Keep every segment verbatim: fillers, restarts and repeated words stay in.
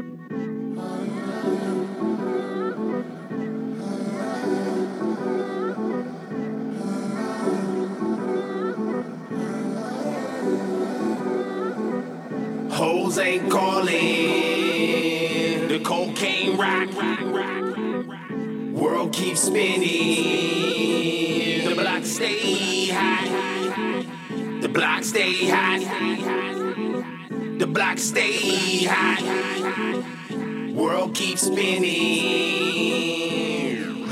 Hoes ain't calling, the cocaine rock, world keeps spinning, the block stay hot, the block stay hot, the block stay hot, world keeps spinning.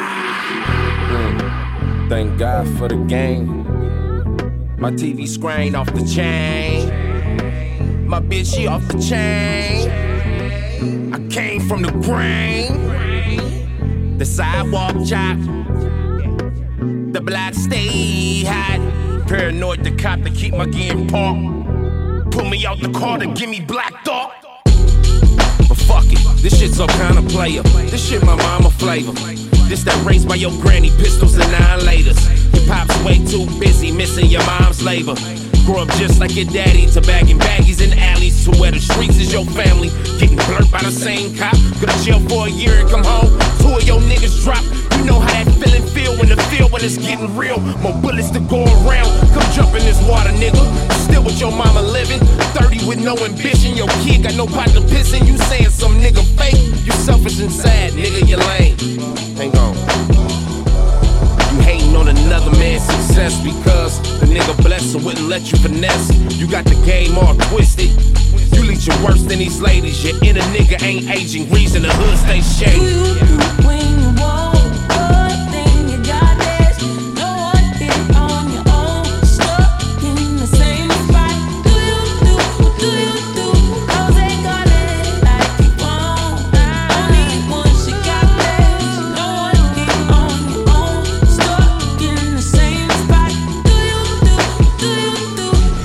mm. Thank God for the game. My T V screen off the chain. My bitch, she off the chain. I came from the grain. The sidewalk chop. The block stay hot. Paranoid the cop to keep my game parked. Pull me out the car to give me black thought. But fuck it, this shit's some kind of player. This shit my mama flavor. This that raised by your granny, pistols and nine laters. Your pop's way too busy missing your mom's labor. Grow up just like your daddy, to bagging baggies in alleys, to where the streets is your family. Getting burnt by the same cop. Go to jail for a year and come home. Two of your niggas drop. You know how that feeling feel when the feel when it's getting real. More bullets to go around. Come jump in this water, nigga. Still with your mama living. thirty with no ambition. Your kid got no pot to piss in. You saying some nigga fake. You selfish and sad, nigga. You lame. Hang on. You hating on another man's success because the nigga blessed and wouldn't let you finesse. You got the game all twisted. You leech your worse than these ladies. Your inner nigga ain't aging. Reason the hood stay shady. Do you do when you want good thing you got this? No one did on your own. Stuck in the same spot. Do you do, do you do? Cause they got it like you want. Only one she got this. No one did on your own. Stuck in the same spot. Do you do, do you do?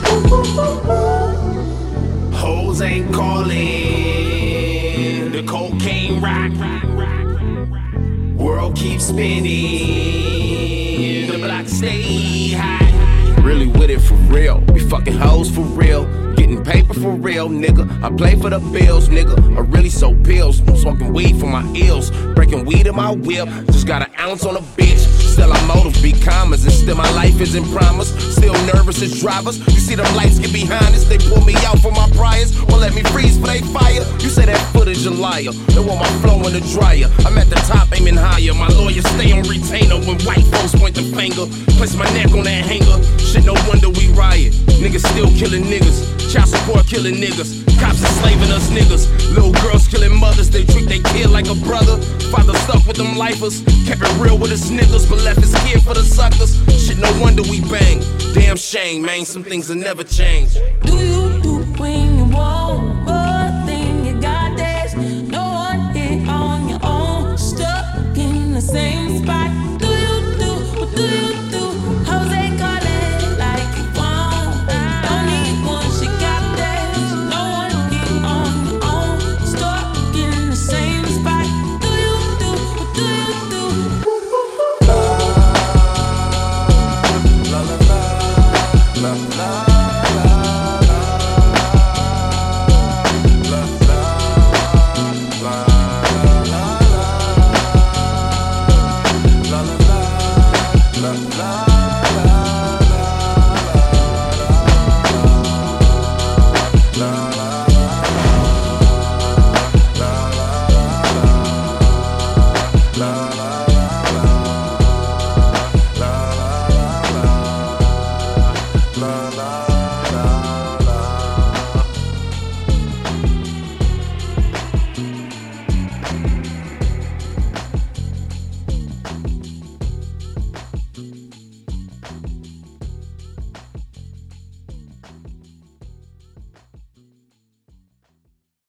Hoes ain't calling, the cocaine rock, world keeps spinning, the block stay hot. Really with it for real, we fucking hoes for real. Getting paper for real, nigga. I play for the bills, nigga. I really sold pills, smoking weed for my ills. Breaking weed in my whip, just got an ounce on a bitch. Still I motive be commas, and still my life isn't promised. Still nervous as drivers. You see them lights get behind us, they pull me out for my priors. Won't let me freeze for they fire. You say that footage a liar. They want my flow in the dryer. I'm at the top aiming higher. My lawyer stay on retainer when white folks point the finger. Place my neck on that hanger. Shit, no wonder we riot. Niggas still killing niggas. Child support killing niggas. Cops enslaving us niggas. Little girls killing mothers. They treat their kid like a brother. Father stuck with them lifers. Kept it real with his niggas, but left his kid for the suckers. Shit, no wonder we bang. Damn shame, man. Some things will never change. Do you